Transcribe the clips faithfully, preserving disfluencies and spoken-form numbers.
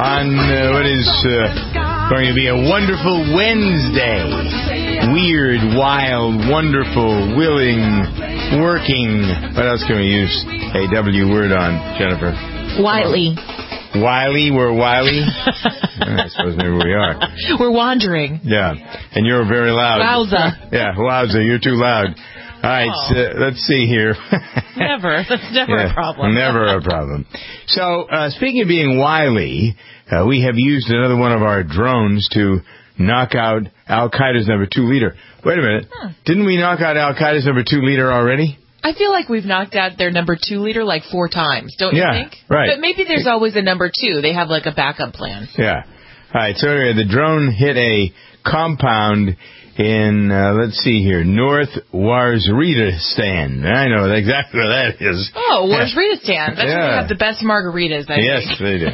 on uh, what is uh, going to be a wonderful Wednesday. Weird, wild, wonderful, willing, working. What else can we use a W word on, Jennifer? Wily. Wily? We're wily? I suppose maybe we are. We're wandering. Yeah. And you're very loud. Wowza. Yeah, wowza. You're too loud. All right, oh. so let's see here. Never. That's never yeah, a problem. Never a problem. So, uh, speaking of being wily, uh, we have used another one of our drones to knock out Al-Qaeda's number two leader. Wait a minute. Huh. Didn't we knock out Al-Qaeda's number two leader already? I feel like we've knocked out their number two leader like four times, don't you yeah, think? Right. But maybe there's always a number two. They have like a backup plan. Yeah. All right, so anyway, the drone hit a compound in, uh, let's see here, North Waziristan. I know exactly where that is. Oh, Waziristan. That's yeah. where they have the best margaritas, I yes, think. Yes, they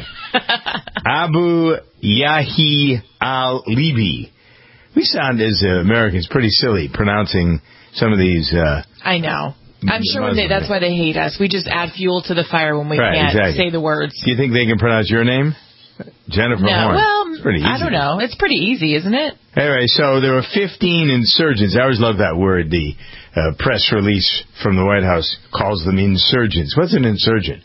do. Abu Yahi al-Libi. We sound, as uh, Americans, pretty silly pronouncing some of these. Uh, I know. I'm sure they, that's why they hate us. We just add fuel to the fire when we right, can't exactly. say the words. Do you think they can pronounce your name? Jennifer no, Horn. well, it's pretty easy. I don't know. It's pretty easy, isn't it? Anyway, so there were fifteen insurgents. I always love that word. The uh, press release from the White House calls them insurgents. What's an insurgent?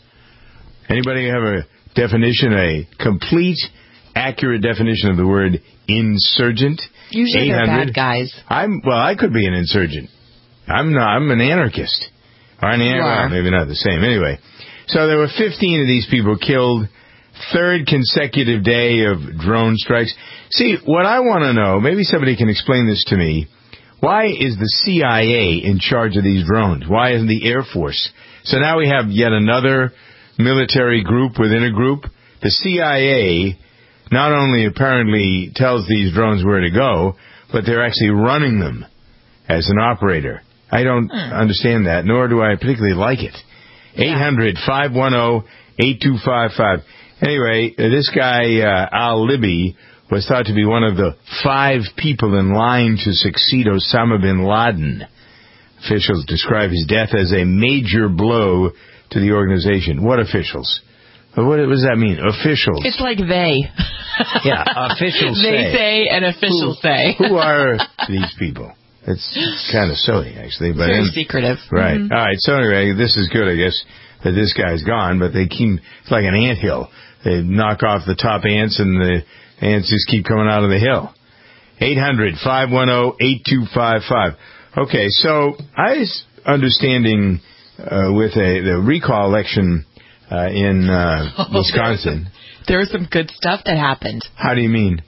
Anybody have a definition, a complete, accurate definition of the word insurgent? Usually they're bad guys. I'm well. I could be an insurgent. I'm not. I'm an anarchist. Or an anarchist. Maybe not the same. Anyway, so there were fifteen of these people killed. Third consecutive day of drone strikes. See, what I want to know, maybe somebody can explain this to me. Why is the C I A in charge of these drones? Why isn't the Air Force? So now we have yet another military group within a group. The C I A not only apparently tells these drones where to go, but they're actually running them as an operator. I don't hmm. understand that, nor do I particularly like it. eight hundred, five one zero, eight two five five. Anyway, this guy, uh, al-Libi, was thought to be one of the five people in line to succeed Osama bin Laden. Officials describe his death as a major blow to the organization. What officials? What does that mean? Officials. It's like they. Yeah, officials they say. They say and officials who, say. Who are these people? It's, it's kind of silly, actually. But very in, secretive. Right. Mm-hmm. All right, so anyway, this is good, I guess, that this guy's gone, but they keep, it's like an anthill. They knock off the top ants, and the ants just keep coming out of the hill. eight hundred, five one zero, eight two five five. Okay, so I was understanding uh, with a the recall election uh, in uh, oh, Wisconsin. There was some good stuff that happened. How do you mean?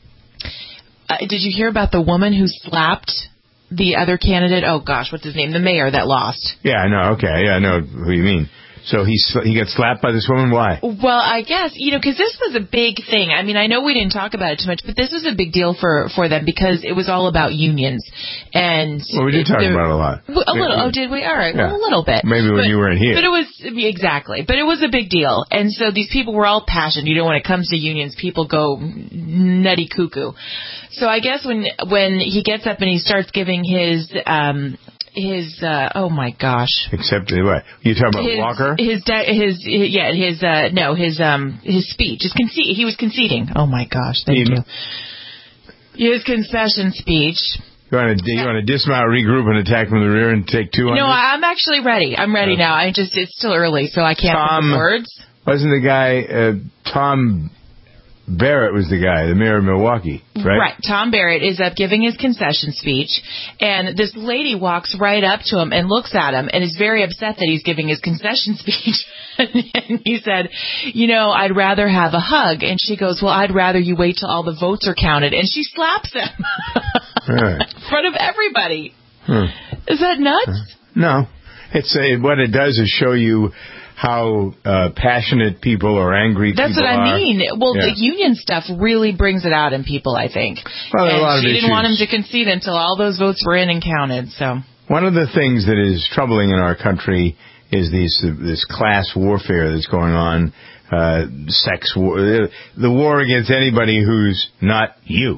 Uh, did you hear about the woman who slapped the other candidate? Oh, gosh, what's his name? The mayor that lost. Yeah, I know. Okay, yeah, I know who you mean. So he he got slapped by this woman? Why? Well, I guess, you know, because this was a big thing. I mean, I know we didn't talk about it too much, but this was a big deal for, for them because it was all about unions. And well, we did talk about it a lot. A little. Oh, did we? All right. Yeah. Well, a little bit. Maybe when but, you weren't here. But it was, exactly. But it was a big deal. And so these people were all passionate. You know, when it comes to unions, people go nutty cuckoo. So I guess when when he gets up and he starts giving his... um His uh, oh my gosh! Except what you talking about? His, Walker? His, his his yeah his uh no his um his speech his conce- he was conceding. Oh my gosh! Thank you. you. His concession speech. You want to you want to dismount, regroup, and attack from the rear and take two? No, I'm actually ready. I'm ready okay. now. I just it's still early, so I can't Tom, put the words. Wasn't the guy uh, Tom Barrett was the guy, the mayor of Milwaukee, right? Right. Tom Barrett is up giving his concession speech, and this lady walks right up to him and looks at him and is very upset that he's giving his concession speech. And he said, you know, I'd rather have a hug. And she goes, well, I'd rather you wait till all the votes are counted. And she slaps him right. in front of everybody. Hmm. Is that nuts? No. It's a, what it does is show you how uh, passionate people or angry That's people are. That's what I mean. Well, yeah. the union stuff really brings it out in people, I think. Well, and a lot she of didn't issues. want him to concede until all those votes were in and counted. So one of the things that is troubling in our country is these uh, this class warfare that's going on, uh, sex war, the war against anybody who's not you.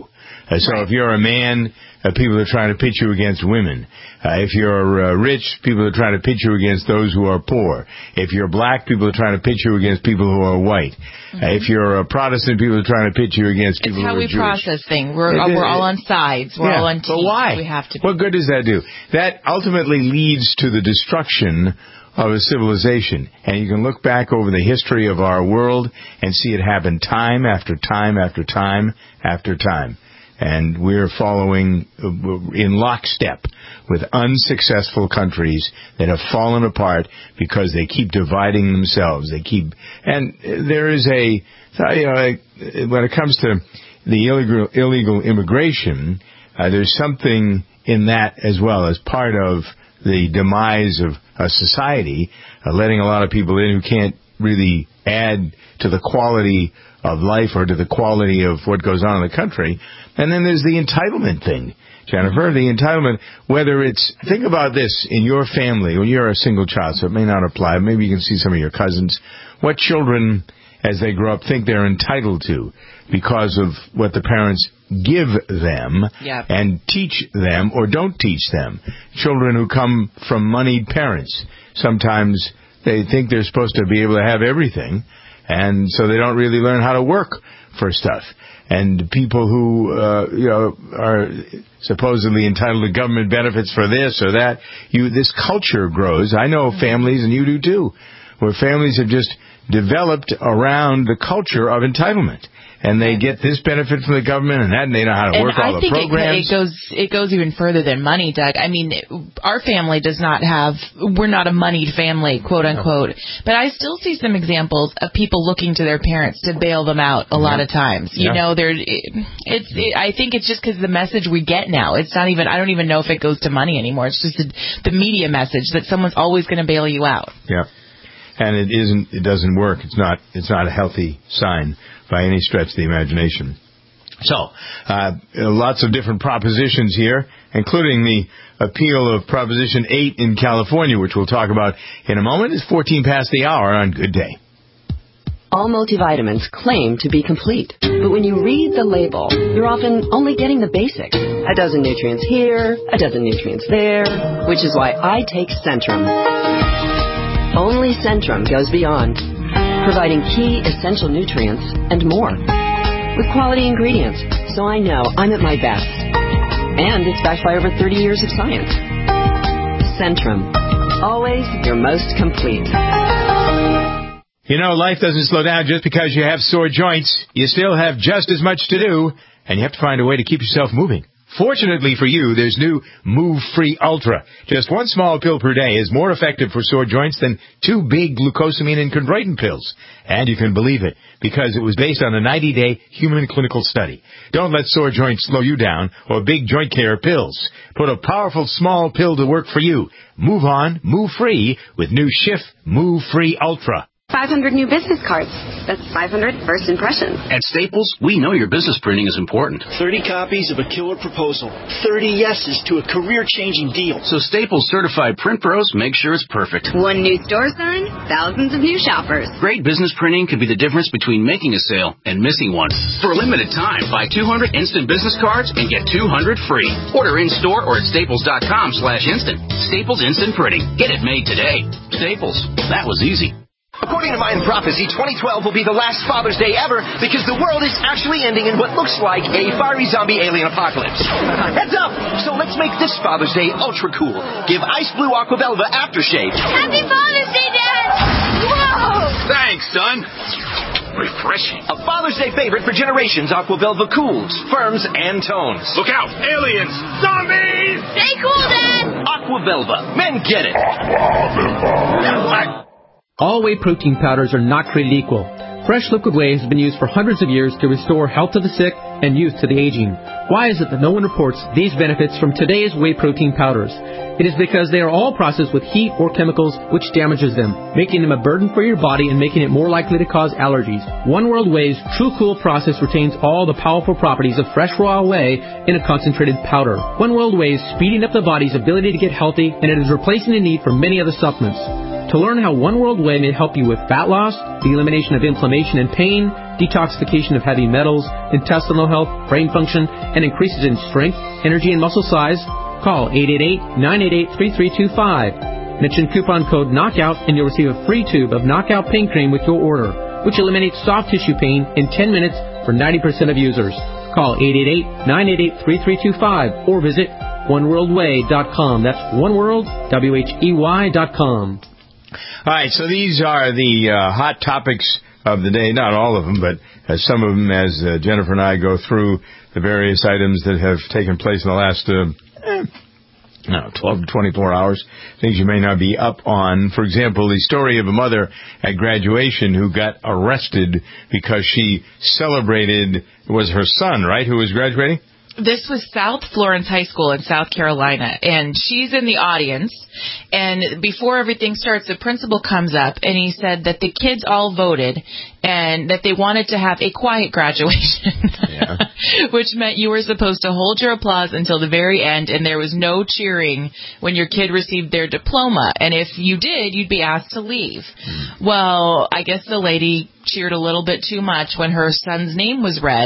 Uh, so right. if you're a man, uh, people are trying to pitch you against women. Uh, if you're uh, rich, people are trying to pitch you against those who are poor. If you're black, people are trying to pitch you against people who are white. Mm-hmm. Uh, if you're a Protestant, people are trying to pitch you against people who are Jewish. It's how we process things. We're, uh, we're all on sides. We're yeah, all on teams. But why? We have to be. What good does that do? That ultimately leads to the destruction of a civilization. And you can look back over the history of our world and see it happen time after time after time after time. And we're following in lockstep with unsuccessful countries that have fallen apart because they keep dividing themselves. They keep, and there is a, you know, when it comes to the illegal, illegal immigration, uh, there's something in that as well as part of the demise of a society, uh, letting a lot of people in who can't really add to the quality of life or to the quality of what goes on in the country. And then there's the entitlement thing, Jennifer, the entitlement, whether it's, think about this in your family, when you're a single child, so it may not apply, maybe you can see some of your cousins, what children, as they grow up, think they're entitled to because of what the parents give them yep. and teach them or don't teach them. Children who come from moneyed parents, sometimes they think they're supposed to be able to have everything, and so they don't really learn how to work for stuff. And people who, uh, you know, are supposedly entitled to government benefits for this or that, you, this culture grows. I know families, and you do too, where families have just developed around the culture of entitlement. And they get this benefit from the government and that, and they know how to and work all I the think programs. It, it goes it goes even further than money, Doug. I mean, our family does not have, we're not a moneyed family, quote unquote. But I still see some examples of people looking to their parents to bail them out a yeah. lot of times. You yeah. know, there it's. It, I think it's just because the message we get now. It's not even. I don't even know if it goes to money anymore. It's just the, the media message that someone's always going to bail you out. Yeah. And it isn't. It doesn't work. It's not. It's not a healthy sign by any stretch of the imagination. So, uh, lots of different propositions here, including the appeal of Proposition eight in California, which we'll talk about in a moment. It's fourteen past the hour on Good Day. All multivitamins claim to be complete, but when you read the label, you're often only getting the basics. A dozen nutrients here, a dozen nutrients there, which is why I take Centrum. Only Centrum goes beyond, providing key essential nutrients and more, with quality ingredients, so I know I'm at my best. And it's backed by over thirty years of science. Centrum, always your most complete. You know, life doesn't slow down just because you have sore joints. You still have just as much to do, and you have to find a way to keep yourself moving. Fortunately for you, there's new Move Free Ultra. Just one small pill per day is more effective for sore joints than two big glucosamine and chondroitin pills. And you can believe it, because it was based on a ninety-day human clinical study. Don't let sore joints slow you down or big joint care pills. Put a powerful small pill to work for you. Move on, move free with new Schiff Move Free Ultra. five hundred new business cards. That's five hundred first impressions. At Staples, we know your business printing is important. thirty copies of a killer proposal. thirty yeses to a career-changing deal. So Staples certified print pros make sure it's perfect. One new store sign, thousands of new shoppers. Great business printing could be the difference between making a sale and missing one. For a limited time, buy two hundred instant business cards and get two hundred free. Order in-store or at staples.com slash instant. Staples Instant Printing. Get it made today. Staples. That was easy. According to Mayan prophecy, twenty twelve will be the last Father's Day ever because the world is actually ending in what looks like a fiery zombie alien apocalypse. Heads up! So let's make this Father's Day ultra cool. Give Ice Blue Aquabelva aftershave. Happy Father's Day, Dad! Whoa! Thanks, son. Refreshing. A Father's Day favorite for generations, Aquabelva cools, firms, and tones. Look out! Aliens! Zombies! Stay cool, Dad! Aquabelva. Men get it. Aquabelva. All whey protein powders are not created equal. Fresh liquid whey has been used for hundreds of years to restore health to the sick and youth to the aging. Why is it that no one reports these benefits from today's whey protein powders? It is because they are all processed with heat or chemicals which damages them, making them a burden for your body and making it more likely to cause allergies. One World Whey's True Cool process retains all the powerful properties of fresh raw whey in a concentrated powder. One World Whey is speeding up the body's ability to get healthy, and it is replacing the need for many other supplements. To learn how One World Whey may help you with fat loss, the elimination of inflammation and pain, detoxification of heavy metals, intestinal health, brain function, and increases in strength, energy, and muscle size, call eight eight eight, nine eight eight, three three two five. Mention coupon code KNOCKOUT and you'll receive a free tube of Knockout Pain Cream with your order, which eliminates soft tissue pain in ten minutes for ninety percent of users. Call eight eight eight, nine eight eight, three three two five or visit one world way dot com. That's oneworld, W H E Y dot com. All right, so these are the uh, hot topics of the day. Not all of them, but uh, some of them as uh, Jennifer and I go through the various items that have taken place in the last uh, eh, no, twelve to twenty-four hours, things you may not be up on. For example, the story of a mother at graduation who got arrested because she celebrated, it was her son, right, who was graduating? This was South Florence High School in South Carolina, and she's in the audience, and before everything starts, the principal comes up, and he said that the kids all voted, and that they wanted to have a quiet graduation, yeah. Which meant you were supposed to hold your applause until the very end, and there was no cheering when your kid received their diploma, and if you did, you'd be asked to leave. Mm. Well, I guess the lady cheered a little bit too much when her son's name was read,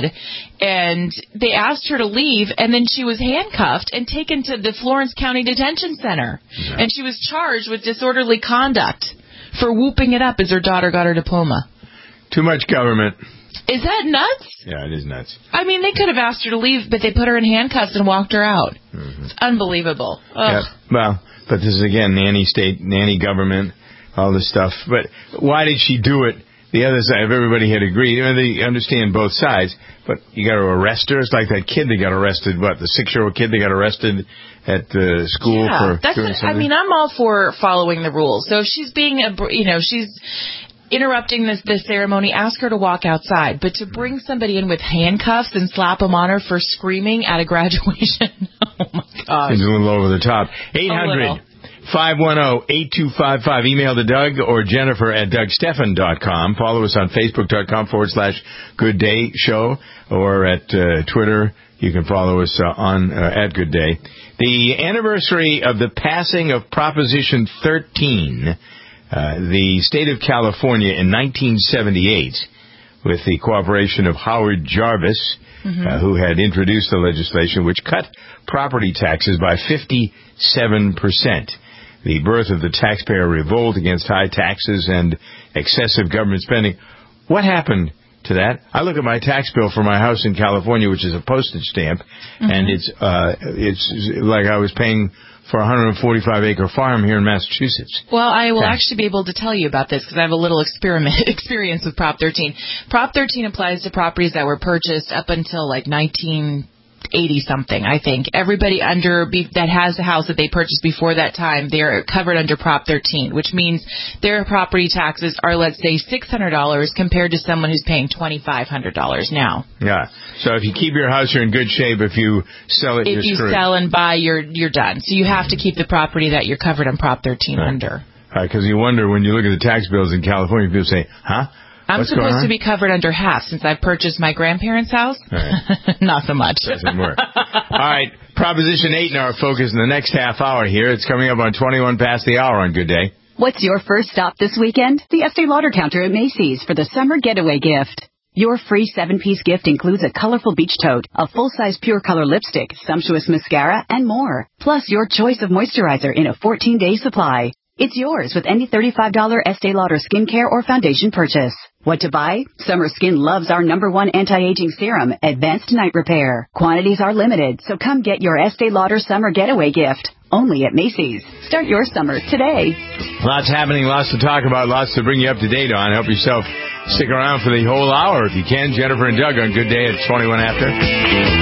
and they asked her to leave, and then she was handcuffed and taken to the Florence County Detention Center, yeah. And she was charged with disorderly conduct for whooping it up as her daughter got her diploma. Too much government. Is that nuts? Yeah, it is nuts. I mean, they could have asked her to leave, but they put her in handcuffs and walked her out. Mm-hmm. It's unbelievable. Yeah, well, but this is, again, nanny state, nanny government, all this stuff. But why did she do it? The other side, if everybody had agreed, I mean, they understand both sides, but you got to arrest her. It's like that kid that got arrested, what, the six-year-old kid that got arrested at the school yeah, for that's doing what, something? I mean, I'm all for following the rules. So if she's being, a, you know, she's interrupting this, this ceremony, ask her to walk outside. But to bring somebody in with handcuffs and slap them on her for screaming at a graduation, oh, my gosh. Seems a little over the top. eight hundred, five one zero, eight two five five. Email to Doug or Jennifer at doug stephan dot com. Follow us on Facebook.com forward slash Good Day Show or at uh, Twitter. You can follow us uh, on uh, at Good Day. The anniversary of the passing of Proposition thirteen, uh, the state of California in nineteen seventy-eight, with the cooperation of Howard Jarvis, mm-hmm. uh, who had introduced the legislation which cut property taxes by fifty-seven percent. The birth of the taxpayer revolt against high taxes and excessive government spending. What happened to that? I look at my tax bill for my house in California, which is a postage stamp, mm-hmm. and it's uh, it's like I was paying for a one hundred forty-five acre farm here in Massachusetts. Well, I will actually be able to tell you about this because I have a little experiment experience with Prop thirteen. Prop thirteen applies to properties that were purchased up until like nineteen eighty-something, I think. Everybody under that has a house that they purchased before that time, they're covered under Prop thirteen, which means their property taxes are, let's say, six hundred dollars compared to someone who's paying twenty-five hundred dollars now. Yeah. So if you keep your house, you're in good shape. If you sell it, if you're you screwed. sell and buy, you're you're done. So you have to keep the property that you're covered on Prop thirteen right. under. Because right, you wonder when you look at the tax bills in California, people say, huh? I'm What's supposed to be covered under half since I've purchased my grandparents' house. Right. Not so much. Doesn't work. All right. Proposition eight in our focus in the next half hour here. It's coming up on twenty-one past the hour on Good Day. What's your first stop this weekend? The Estee Lauder counter at Macy's for the summer getaway gift. Your free seven-piece gift includes a colorful beach tote, a full-size pure color lipstick, sumptuous mascara, and more. Plus your choice of moisturizer in a fourteen-day supply. It's yours with any thirty-five dollars Estee Lauder skincare or foundation purchase. What to buy? Summer Skin loves our number one anti-aging serum, Advanced Night Repair. Quantities are limited, so come get your Estee Lauder summer getaway gift. Only at Macy's. Start your summer today. Lots happening, lots to talk about, lots to bring you up to date on. Help yourself stick around for the whole hour if you can. Jennifer and Doug on Good Day at twenty-one after.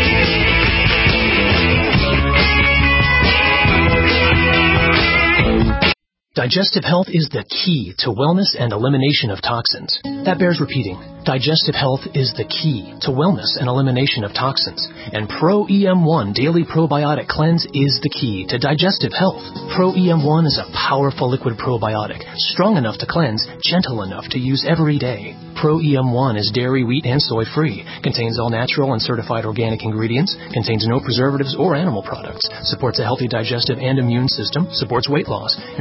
Digestive health is the key to wellness and elimination of toxins. That bears repeating. Digestive health is the key to wellness and elimination of toxins. And Pro E M one Daily Probiotic Cleanse is the key to digestive health. Pro E M one is a powerful liquid probiotic, strong enough to cleanse, gentle enough to use every day. Pro E M one is dairy, wheat, and soy-free, contains all natural and certified organic ingredients, contains no preservatives or animal products, supports a healthy digestive and immune system, supports weight loss, improves absorption,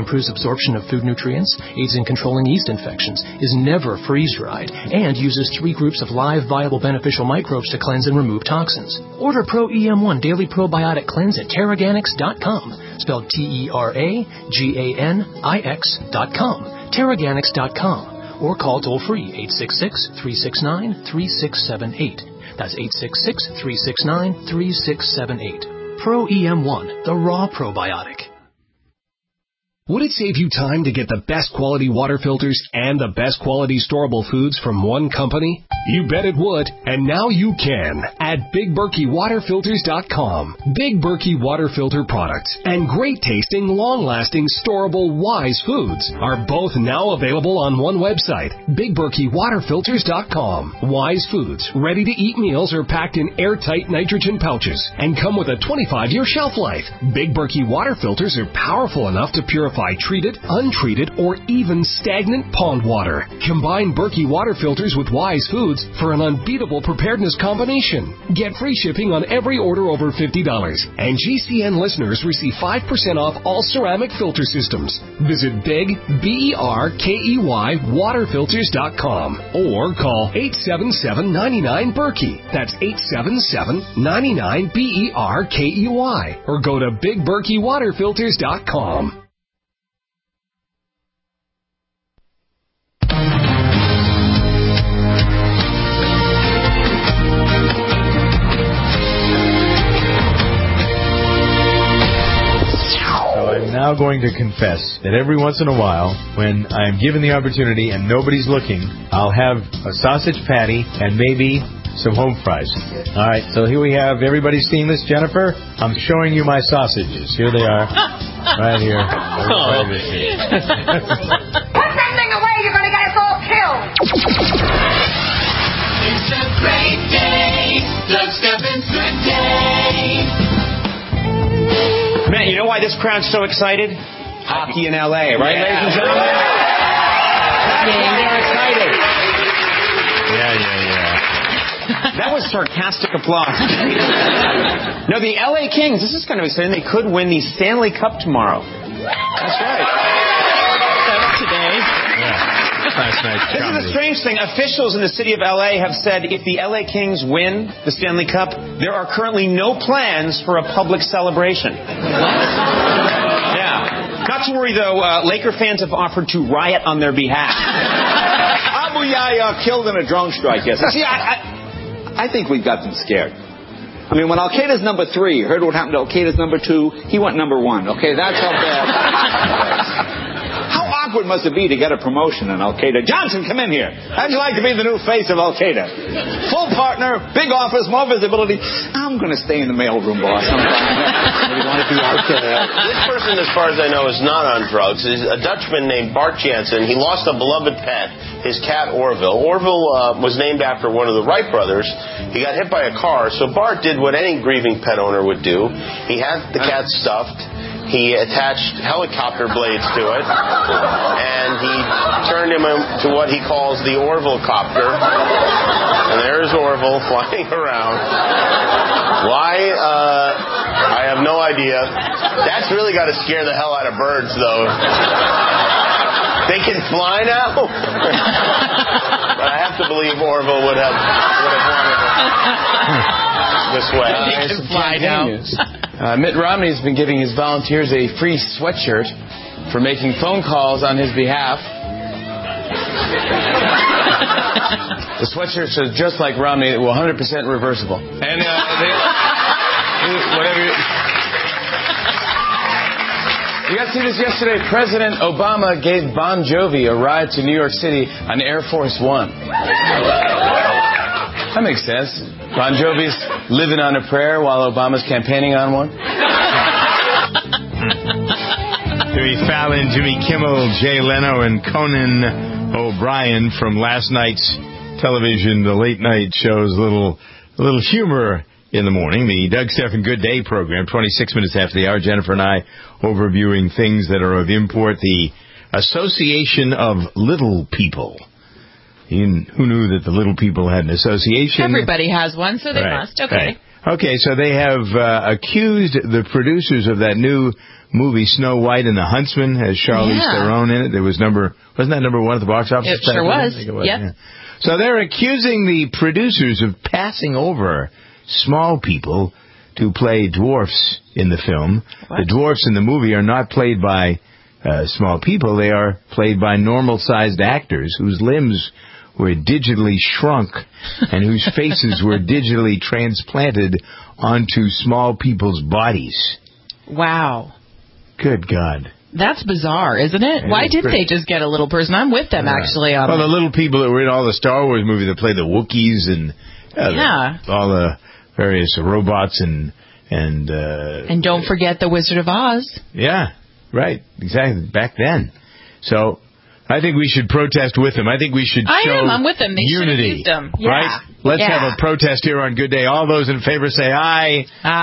absorption of food nutrients, aids in controlling yeast infections, is never freeze-dried, and uses three groups of live, viable, beneficial microbes to cleanse and remove toxins. Order Pro E M one Daily Probiotic Cleanse at Terraganix dot com, spelled T E R A G A N I X dot com, Terraganix dot com, or call toll-free eight six six, three six nine, three six seven eight. That's eight six six, three six nine, three six seven eight. Pro E M one, the raw probiotic. Would it save you time to get the best quality water filters and the best quality storable foods from one company? You bet it would, and now you can at Big Berkey Water Filters dot com. Big Berkey Water Filter products and great tasting, long-lasting, storable Wise foods are both now available on one website, Big Berkey Water Filters dot com. Wise foods, ready-to-eat meals are packed in airtight nitrogen pouches and come with a twenty-five year shelf life. Big Berkey Water Filters are powerful enough to purify treated, untreated, or even stagnant pond water. Combine Berkey Water Filters with Wise foods for an unbeatable preparedness combination. Get free shipping on every order over fifty dollars. And G C N listeners receive five percent off all ceramic filter systems. Visit Big, B E R K E Y, Water Filters dot com or call eight seven seven, nine nine, Berkey. That's eight seven seven, nine nine, B E R K E Y. Or go to Big Berkey Water Filters dot com. I'm now going to confess that every once in a while, when I'm given the opportunity and nobody's looking, I'll have a sausage patty and maybe some home fries. All right, so here we have everybody's seen this, Jennifer. I'm showing you my sausages. Here they are, right here. Oh. Right here. Put that thing away, you're going to get us all killed. It's a great day, Doug Steffens' good day. Man, you know why this crowd's so excited? Hockey in L A, right, yeah. ladies and gentlemen? They're excited. Yeah, yeah, yeah. That was sarcastic applause. No, the L A Kings, this is kind of exciting. They could win the Stanley Cup tomorrow. That's right. Today. Yeah. Last night's This is the strange thing. Officials in the city of L A have said if the L A Kings win the Stanley Cup, there are currently no plans for a public celebration. Yeah. Not to worry, though. Uh, Laker fans have offered to riot on their behalf. Abu Yahya killed in a drone strike yesterday. See, I, I, I think we've got them scared. I mean, when Al-Qaeda's number three, you heard what happened to Al-Qaeda's number two, he went number one. Okay, that's how bad. How awkward must it be to get a promotion in Al-Qaeda? Johnson, come in here. How'd you like to be the new face of Al-Qaeda? Full partner, big office, more visibility. I'm going to stay in the mailroom, boss. I'm fine. want to be Al-Qaeda. This person, as far as I know, is not on drugs. He's a Dutchman named Bart Jansen. He lost a beloved pet, his cat Orville. Orville uh, was named after one of the Wright brothers. He got hit by a car, so Bart did what any grieving pet owner would do. He had the cat stuffed. He attached helicopter blades to it, and he turned him to what he calls the Orville copter. And there's Orville flying around. Why? Uh, I have no idea. That's really got to scare the hell out of birds, though. They can fly now? But I have to believe Orville would have, would have wanted it this way. Uh, they can fly now. Uh, Mitt Romney's been giving his volunteers a free sweatshirt for making phone calls on his behalf. The sweatshirts are just like Romney, one hundred percent reversible. And uh, they, whatever. You got to see this yesterday. President Obama gave Bon Jovi a ride to New York City on Air Force One. That makes sense. Bon Jovi's living on a prayer while Obama's campaigning on one. Jimmy Fallon, Jimmy Kimmel, Jay Leno, and Conan O'Brien from last night's television, the late night shows, a little, a little humor in the morning. The Doug Stephan Good Day program, twenty-six minutes after the hour. Jennifer and I overviewing things that are of import. The Association of Little People. Who knew that the Little People had an association? Everybody has one, so they right, must. Okay. Right. Okay, so they have uh, accused the producers of that new movie Snow White and the Huntsman has Charlize Yeah. Theron in it. There was number, wasn't that number one at the box office? It sure was. I think it was. Yep. Yeah. So they're accusing the producers of passing over small people to play dwarfs in the film. What? The dwarfs in the movie are not played by uh, small people. They are played by normal-sized actors whose limbs were digitally shrunk and whose faces were digitally transplanted onto small people's bodies. Wow. Good God. That's bizarre, isn't it? It Why is did pretty- they just get a little person? I'm with them, Yeah. actually. On well, it. the little people that were in all the Star Wars movies that play the Wookiees and uh, Yeah. the, all the various robots and and uh, And don't forget the Wizard of Oz. yeah, right, exactly. Back then, so I think we should protest with them. I think we should I show am. I'm with them. They should have unity, used them. Yeah. right? Let's Yeah. have a protest here on Good Day. All those in favor say aye.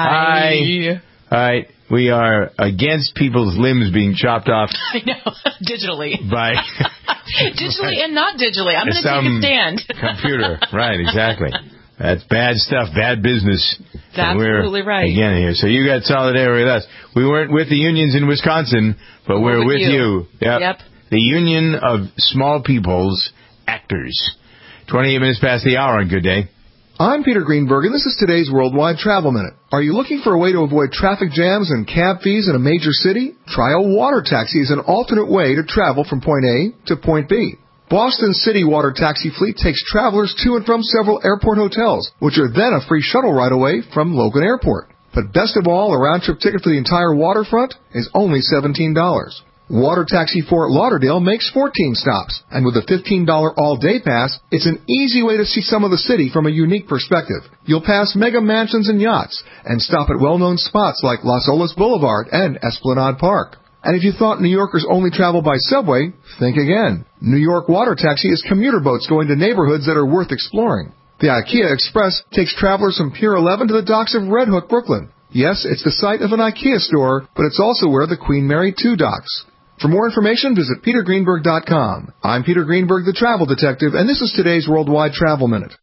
Aye. All right. We are against people's limbs being chopped off I know. Digitally. by Digitally and not digitally. I'm going to some take a stand. computer. Right, exactly. That's bad stuff, bad business. That's And we're, absolutely right. Again here. So you got solidarity with us. We weren't with the unions in Wisconsin, but we're, We're with with you. you. Yep. Yep. The Union of Small People's Actors. twenty-eight minutes past the hour on Good Day. I'm Peter Greenberg, and this is today's Worldwide Travel Minute. Are you looking for a way to avoid traffic jams and cab fees in a major city? Try a water taxi as an alternate way to travel from point A to point B. Boston City Water Taxi Fleet takes travelers to and from several airport hotels, which are then a free shuttle ride away from Logan Airport. But best of all, a round-trip ticket for the entire waterfront is only seventeen dollars. Water Taxi Fort Lauderdale makes fourteen stops, and with a fifteen dollars all-day pass, it's an easy way to see some of the city from a unique perspective. You'll pass mega mansions and yachts, and stop at well-known spots like Las Olas Boulevard and Esplanade Park. And if you thought New Yorkers only travel by subway, think again. New York Water Taxi is commuter boats going to neighborhoods that are worth exploring. The IKEA Express takes travelers from Pier eleven to the docks of Red Hook, Brooklyn. Yes, it's the site of an IKEA store, but it's also where the Queen Mary two docks. For more information, visit peter greenberg dot com. I'm Peter Greenberg, the travel detective, and this is today's Worldwide Travel Minute.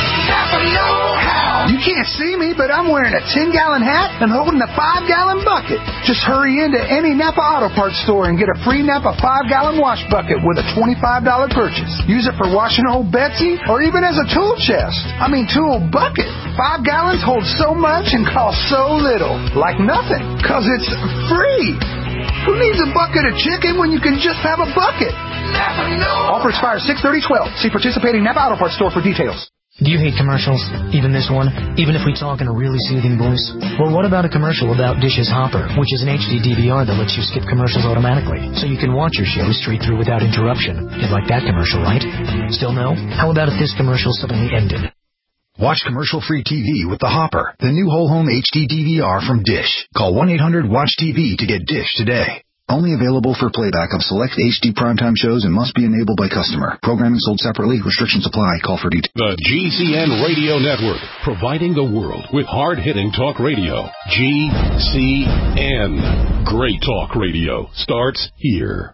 You can't see me, but I'm wearing a ten-gallon hat and holding a five-gallon bucket. Just hurry into any Napa Auto Parts store and get a free Napa five-gallon wash bucket with a twenty-five dollars purchase. Use it for washing old Betsy or even as a tool chest. I mean, tool bucket. Five gallons hold so much and cost so little. Like nothing, because it's free. Who needs a bucket of chicken when you can just have a bucket? Offer expires six thirty twelve. See participating Napa Auto Parts store for details. Do you hate commercials? Even this one? Even if we talk in a really soothing voice? Well, what about a commercial about Dish's Hopper, which is an H D D V R that lets you skip commercials automatically, so you can watch your show straight through without interruption? You'd like that commercial, right? Still no? How about if this commercial suddenly ended? Watch commercial-free T V with the Hopper, the new whole-home H D D V R from Dish. Call one eight hundred watch T V to get Dish today. Only available for playback of select H D primetime shows and must be enabled by customer. Programming sold separately. Restrictions apply. Call for details. The G C N Radio Network, providing the world with hard-hitting talk radio. G C N. Great talk radio starts here.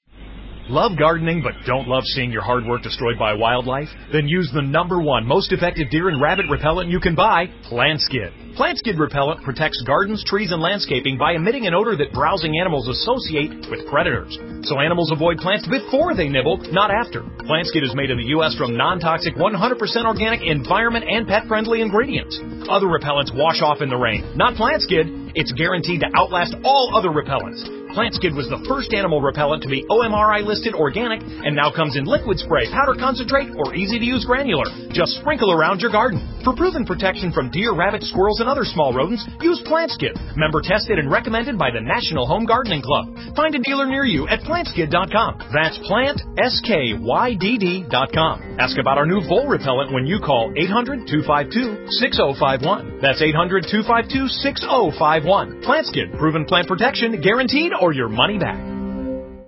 Love gardening but don't love seeing your hard work destroyed by wildlife? Then use the number one most effective deer and rabbit repellent you can buy, PlantSkid. PlantSkid repellent protects gardens, trees, and landscaping by emitting an odor that browsing animals associate with predators. So animals avoid plants before they nibble, not after. PlantSkid is made in the U S from non-toxic, one hundred percent organic, environment, and pet-friendly ingredients. Other repellents wash off in the rain. Not PlantSkid. It's guaranteed to outlast all other repellents. PlantSkid was the first animal repellent to be O M R I listed organic and now comes in liquid spray, powder concentrate, or easy-to-use granular. Just sprinkle around your garden. For proven protection from deer, rabbits, squirrels, and other small rodents, use PlantSkid. Member tested and recommended by the National Home Gardening Club. Find a dealer near you at plant skid dot com. That's plant s k y d d dot com. Ask about our new vole repellent when you call eight hundred two five two six zero five one. That's eight hundred two five two six zero five one. PlantSkid, proven plant protection, guaranteed, or your money back.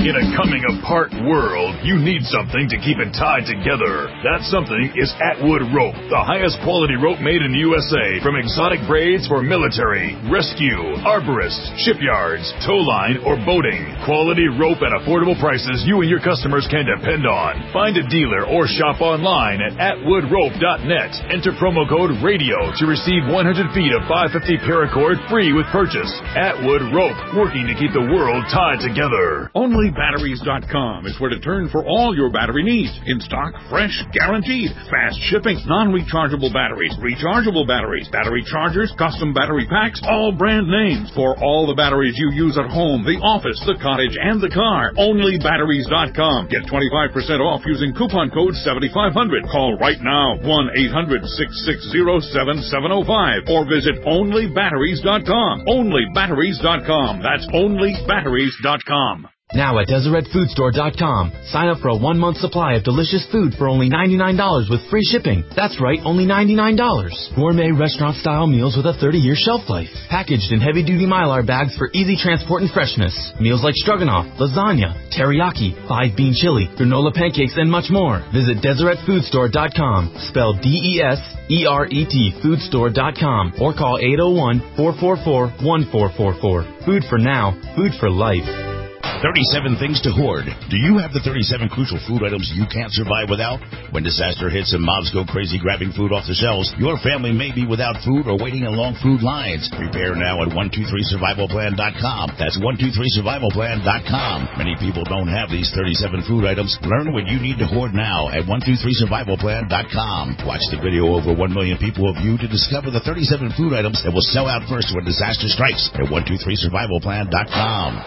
In a coming-apart world, you need something to keep it tied together. That something is Atwood Rope, the highest quality rope made in the U S A. From exotic braids for military, rescue, arborists, shipyards, tow line, or boating. Quality rope at affordable prices you and your customers can depend on. Find a dealer or shop online at atwood rope dot net. Enter promo code RADIO to receive one hundred feet of five fifty paracord free with purchase. Atwood Rope, working to keep the world tied together. only batteries dot com is where to turn for all your battery needs. In stock, fresh, guaranteed. Fast shipping, non-rechargeable batteries, rechargeable batteries, battery chargers, custom battery packs, all brand names. For all the batteries you use at home, the office, the cottage, and the car. only batteries dot com. Get twenty-five percent off using coupon code seventy-five hundred. Call right now, one eight hundred six six zero seven seven zero five, or visit only batteries dot com. only batteries dot com. That's only batteries dot com. Now at Deseret Food Store dot com, sign up for a one-month supply of delicious food for only ninety-nine dollars with free shipping. That's right, only ninety-nine dollars. Gourmet restaurant-style meals with a thirty-year shelf life. Packaged in heavy-duty Mylar bags for easy transport and freshness. Meals like stroganoff, lasagna, teriyaki, five-bean chili, granola pancakes, and much more. Visit Deseret Food Store dot com, spelled D E S E R E T Food Store dot com, or call eight oh one, four four four, one four four four. Food for now, food for life. thirty-seven things to hoard. Do you have the thirty-seven crucial food items you can't survive without? When disaster hits and mobs go crazy grabbing food off the shelves, your family may be without food or waiting in long food lines. Prepare now at one two three survival plan dot com. That's one two three survival plan dot com. Many people don't have these thirty-seven food items. Learn what you need to hoard now at one two three survival plan dot com. Watch the video over one million people have viewed to discover the thirty-seven food items that will sell out first when disaster strikes at one two three survival plan dot com.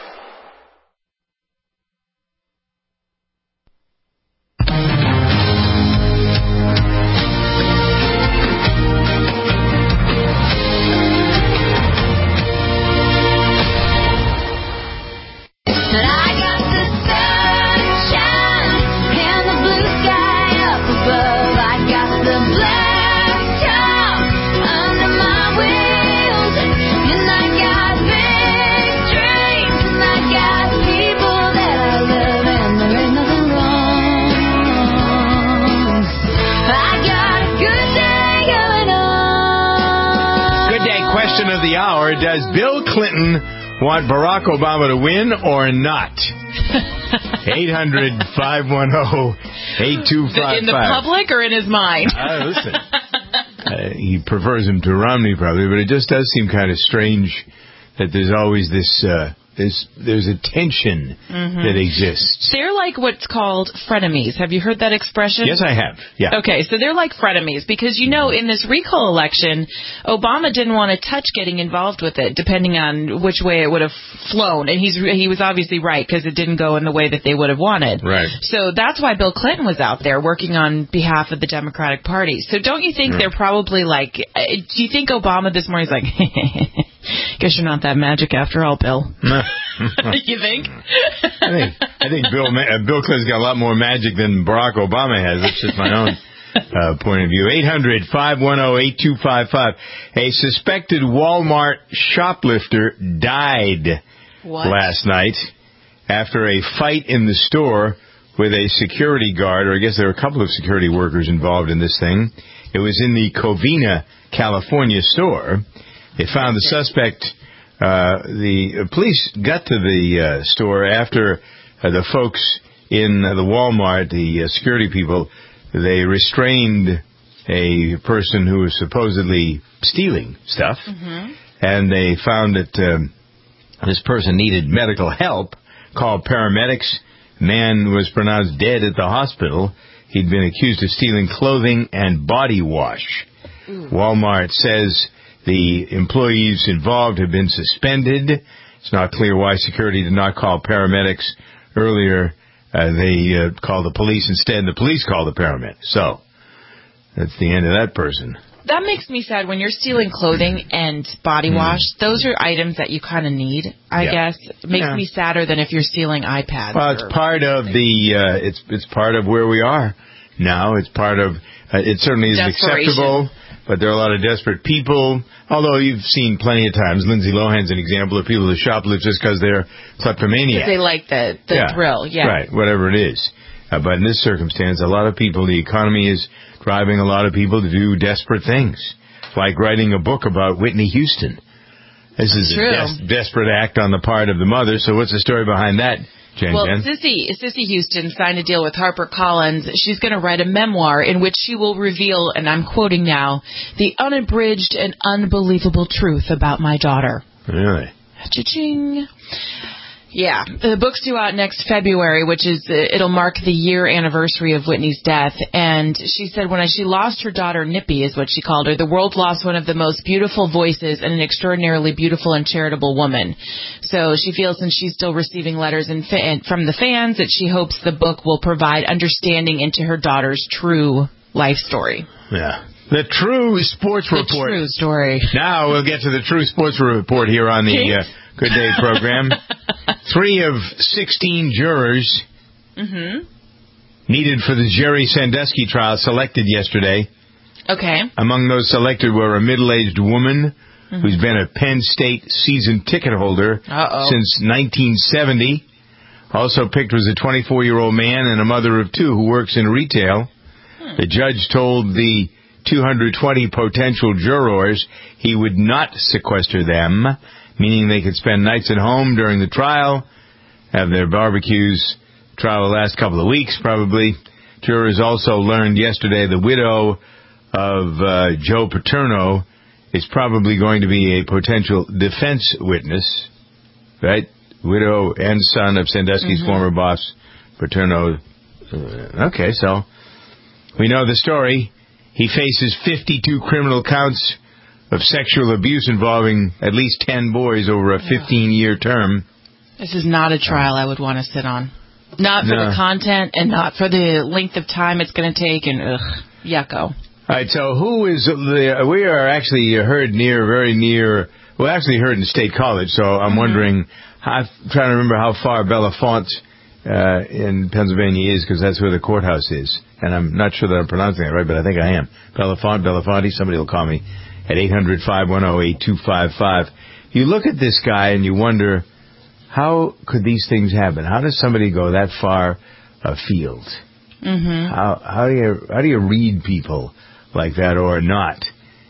Of the hour, does Bill Clinton want Barack Obama to win or not? eight hundred, five one zero, eight two five five. In the public or in his mind? Uh, listen, uh, he prefers him to Romney probably, but it just does seem kind of strange that there's always this uh, this there's a tension mm-hmm. that exists. They're like what's called frenemies. Have you heard that expression? Yes, I have. Yeah. Okay, so they're like frenemies because, you know, in this recall election, Obama didn't want to touch getting involved with it, depending on which way it would have flown. And he's he was obviously right because it didn't go in the way that they would have wanted. Right. So that's why Bill Clinton was out there working on behalf of the Democratic Party. So don't you think right. they're probably like, do you think Obama this morning is like, guess you're not that magic after all, Bill? You think? I think I think Bill uh, Bill Clinton's got a lot more magic than Barack Obama has. That's just my own uh, point of view. eight hundred, five one zero, eight two five five. A suspected Walmart shoplifter died what? last night after a fight in the store with a security guard, or I guess there were a couple of security workers involved in this thing. It was in the Covina, California store. They found the suspect. Uh, the police got to the uh, store after uh, the folks in uh, the Walmart, the uh, security people, they restrained a person who was supposedly stealing stuff, mm-hmm. and they found that um, this person needed medical help, called paramedics. Man was pronounced dead at the hospital. He'd been accused of stealing clothing and body wash. Mm. Walmart says the employees involved have been suspended. It's not clear why security did not call paramedics earlier. Uh, they uh, called the police instead. The police called the paramedics. So that's the end of that person. That makes me sad when you're stealing clothing and body wash. Mm. Those are items that you kind of need, I yeah. guess. It makes yeah. me sadder than if you're stealing iPads. Well, it's part of the. Uh, it's it's part of where we are now. It's part of. Uh, it certainly is acceptable. but there are a lot of desperate people. Although you've seen plenty of times, Lindsay Lohan's an example of people who shoplift just because they're kleptomaniacs. They like the, the yeah. thrill, yeah. Right, whatever it is. Uh, but in this circumstance, a lot of people, the economy is driving a lot of people to do desperate things, like writing a book about Whitney Houston. This is True. a des- desperate act on the part of the mother. So what's the story behind that, Jen? Well, Jen? Sissy, Sissy Houston signed a deal with HarperCollins. She's going to write a memoir in which she will reveal, and I'm quoting now, the unabridged and unbelievable truth about my daughter. Really? Cha-ching. Yeah, the book's due out next February, which is, uh, it'll mark the year anniversary of Whitney's death. And she said when she lost her daughter, Nippy is what she called her, the world lost one of the most beautiful voices and an extraordinarily beautiful and charitable woman. So she feels, since she's still receiving letters and fa- from the fans, that she hopes the book will provide understanding into her daughter's true life story. Yeah. The True Sports the Report. The true story. Now we'll get to the True Sports Report here on the uh, Good Day program. Three of sixteen jurors mm-hmm. needed for the Jerry Sandusky trial selected yesterday. Okay. Among those selected were a middle-aged woman mm-hmm. who's been a Penn State season ticket holder Uh-oh. since nineteen seventy. Also picked was a twenty-four-year-old man and a mother of two who works in retail. Hmm. The judge told the two hundred twenty potential jurors he would not sequester them, meaning they could spend nights at home during the trial, have their barbecues. Trial will last a couple of weeks, probably. Jurors also learned yesterday the widow of uh, Joe Paterno is probably going to be a potential defense witness, right? Widow and son of Sandusky's mm-hmm. former boss, Paterno. Uh, okay, so we know the story. He faces fifty-two criminal counts of sexual abuse involving at least ten boys over a fifteen-year term. This is not a trial I would want to sit on. Not for no. the content and not for the length of time it's going to take, and ugh, yucko. All right, so who is the... We are actually heard near, very near... Well, actually heard in State College, so I'm mm-hmm. wondering... I'm trying to remember how far Bellefonte uh, in Pennsylvania is, because that's where the courthouse is. And I'm not sure that I'm pronouncing it right, but I think I am. Bellefonte, Bellefonte, somebody will call me at eight hundred, five one zero, eight two five five. You look at this guy and you wonder, how could these things happen? How does somebody go that far afield? Mm-hmm. How how do you how do you read people like that or not?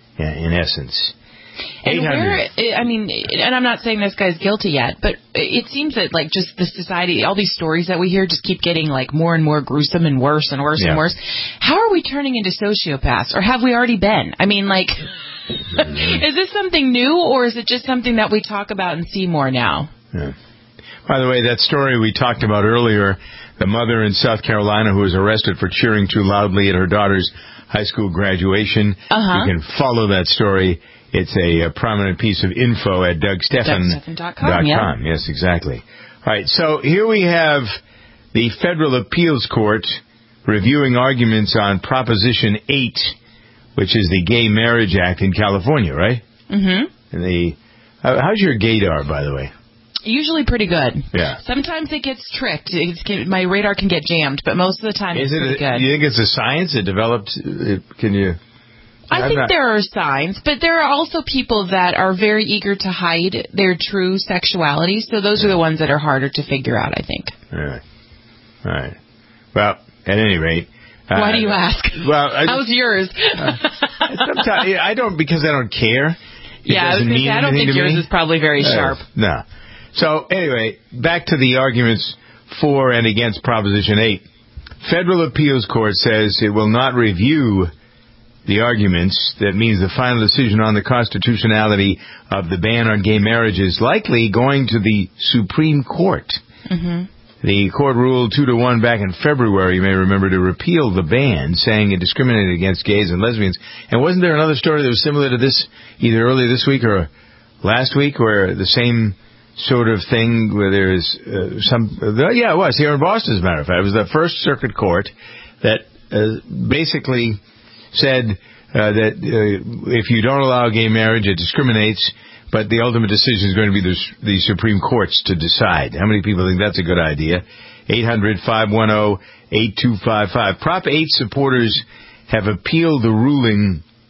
In essence. And where, I mean, and I'm not saying this guy's guilty yet, but it seems that, like, just the society, all these stories that we hear just keep getting, like, more and more gruesome and worse and worse yeah. and worse. How are we turning into sociopaths? Or have we already been? I mean, like, mm-hmm. is this something new, or is it just something that we talk about and see more now? Yeah. By the way, that story we talked about earlier, the mother in South Carolina who was arrested for cheering too loudly at her daughter's high school graduation. Uh-huh. You can follow that story. It's a, a prominent piece of info at Doug Stephan dot com. Yeah. Yes, exactly. All right, so here we have the Federal Appeals Court reviewing arguments on Proposition eight, which is the Gay Marriage Act in California, right? Mm-hmm. And the uh, how's your gaydar, by the way? Usually pretty good. Yeah. Sometimes it gets tricked. It's, my radar can get jammed, but most of the time is it's it pretty a, good. You think it's a science? It developed... It, can you... I I'm think not... there are signs, but there are also people that are very eager to hide their true sexuality, so those are the ones that are harder to figure out, I think. All right. All right. Well, at any rate... Why uh, do you ask? Well, I, How's yours? uh, sometimes, I don't, because I don't care. It yeah, I, was gonna say, I don't think yours me. is probably very uh, sharp. No. So, anyway, back to the arguments for and against Proposition eight. Federal Appeals Court says it will not review the arguments. That means the final decision on the constitutionality of the ban on gay marriage is likely going to the Supreme Court. Mm-hmm. The court ruled two to one back in February, you may remember, to repeal the ban, saying it discriminated against gays and lesbians. And wasn't there another story that was similar to this, either earlier this week or last week, where the same sort of thing, where there's uh, some... Uh, yeah, it was here in Boston, as a matter of fact. It was the First Circuit Court that uh, basically said uh, that uh, if you don't allow gay marriage, it discriminates, but the ultimate decision is going to be the, the Supreme Court's to decide. How many people think that's a good idea? eight hundred, five one zero, eight two five five. Prop eight supporters have appealed the ruling